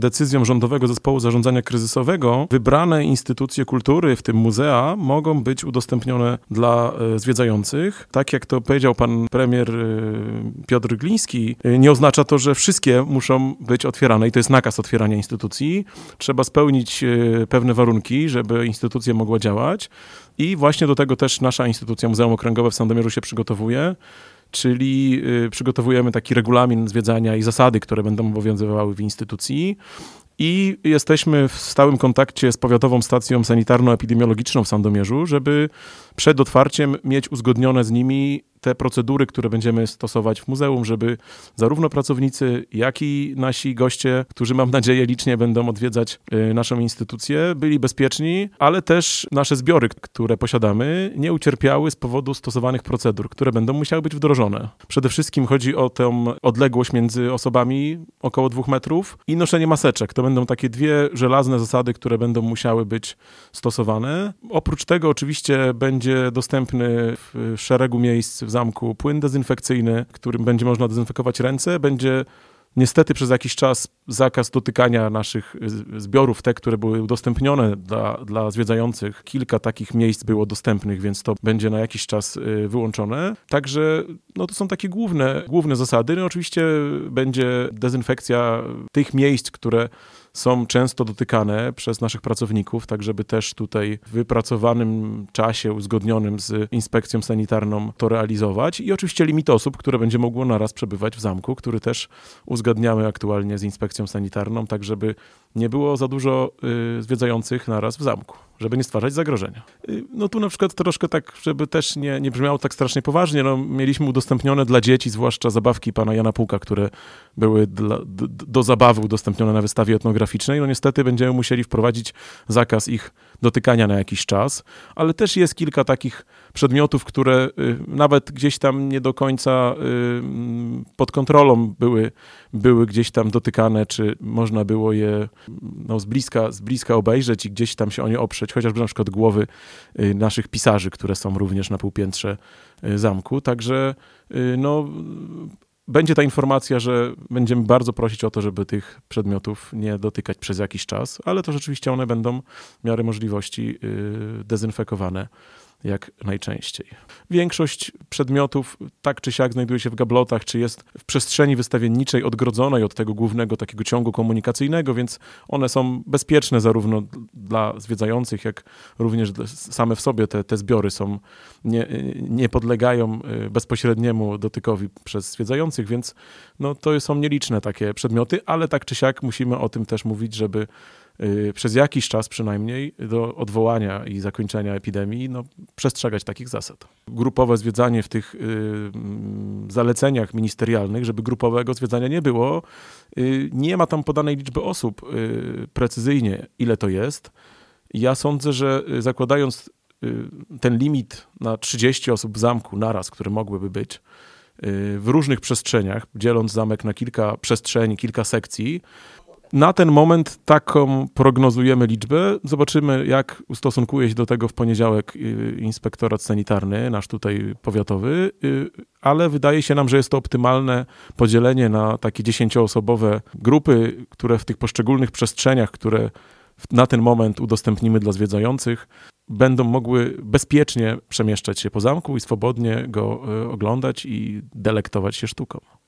decyzją Rządowego Zespołu Zarządzania Kryzysowego wybrane instytucje kultury, w tym muzea, mogą być udostępnione dla zwiedzających. Tak jak to powiedział pan premier Piotr Gliński, nie oznacza to, że wszystkie muszą być otwierane i to jest nakaz otwierania instytucji. Trzeba spełnić pewne warunki, żeby instytucja mogła działać i właśnie do tego też nasza instytucja Muzeum Okręgowe w Sandomierzu się przygotowuje. Czyli przygotowujemy taki regulamin zwiedzania i zasady, które będą obowiązywały w instytucji. I jesteśmy w stałym kontakcie z Powiatową Stacją Sanitarno-Epidemiologiczną w Sandomierzu, żeby przed otwarciem mieć uzgodnione z nimi te procedury, które będziemy stosować w muzeum, żeby zarówno pracownicy, jak i nasi goście, którzy mam nadzieję licznie będą odwiedzać naszą instytucję, byli bezpieczni, ale też nasze zbiory, które posiadamy, nie ucierpiały z powodu stosowanych procedur, które będą musiały być wdrożone. Przede wszystkim chodzi o tę odległość między osobami około 2 metrów i noszenie maseczek. To będą takie 2 żelazne zasady, które będą musiały być stosowane. Oprócz tego oczywiście będzie dostępny w szeregu miejsc w zamku płyn dezynfekcyjny, którym będzie można dezynfekować ręce. Będzie niestety przez jakiś czas zakaz dotykania naszych zbiorów, te, które były udostępnione dla zwiedzających. Kilka takich miejsc było dostępnych, więc to będzie na jakiś czas wyłączone. Także to są takie główne zasady. No, oczywiście będzie dezynfekcja tych miejsc, które są często dotykane przez naszych pracowników, tak żeby też tutaj w wypracowanym czasie uzgodnionym z inspekcją sanitarną to realizować i oczywiście limit osób, które będzie mogło naraz przebywać w zamku, który też uzgadniamy aktualnie z inspekcją sanitarną, tak żeby nie było za dużo zwiedzających naraz w zamku, żeby nie stwarzać zagrożenia. Tu na przykład troszkę tak, żeby też nie brzmiało tak strasznie poważnie, mieliśmy udostępnione dla dzieci, zwłaszcza zabawki pana Jana Pułka, które były do zabawy udostępnione na wystawie etnograficznej. Niestety będziemy musieli wprowadzić zakaz ich dotykania na jakiś czas, ale też jest kilka takich przedmiotów, które nawet gdzieś tam nie do końca pod kontrolą były gdzieś tam dotykane, czy można było je z bliska obejrzeć i gdzieś tam się o nie oprzeć, chociażby na przykład głowy naszych pisarzy, które są również na półpiętrze zamku. Także będzie ta informacja, że będziemy bardzo prosić o to, żeby tych przedmiotów nie dotykać przez jakiś czas, ale to rzeczywiście one będą w miarę możliwości dezynfekowane jak najczęściej. Większość przedmiotów tak czy siak znajduje się w gablotach, czy jest w przestrzeni wystawienniczej odgrodzonej od tego głównego takiego ciągu komunikacyjnego, więc one są bezpieczne zarówno dla zwiedzających, jak również same w sobie te zbiory nie podlegają bezpośredniemu dotykowi przez zwiedzających, więc to są nieliczne takie przedmioty, ale tak czy siak musimy o tym też mówić, żeby przez jakiś czas przynajmniej do odwołania i zakończenia epidemii przestrzegać takich zasad. Grupowe zwiedzanie w tych zaleceniach ministerialnych, żeby grupowego zwiedzania nie było, nie ma tam podanej liczby osób precyzyjnie, ile to jest. Ja sądzę, że zakładając ten limit na 30 osób w zamku naraz, które mogłyby być w różnych przestrzeniach, dzieląc zamek na kilka przestrzeni, kilka sekcji, na ten moment taką prognozujemy liczbę. Zobaczymy, jak ustosunkuje się do tego w poniedziałek inspektorat sanitarny, nasz tutaj powiatowy, ale wydaje się nam, że jest to optymalne podzielenie na takie 10-osobowe grupy, które w tych poszczególnych przestrzeniach, które na ten moment udostępnimy dla zwiedzających, będą mogły bezpiecznie przemieszczać się po zamku i swobodnie go oglądać i delektować się sztuką.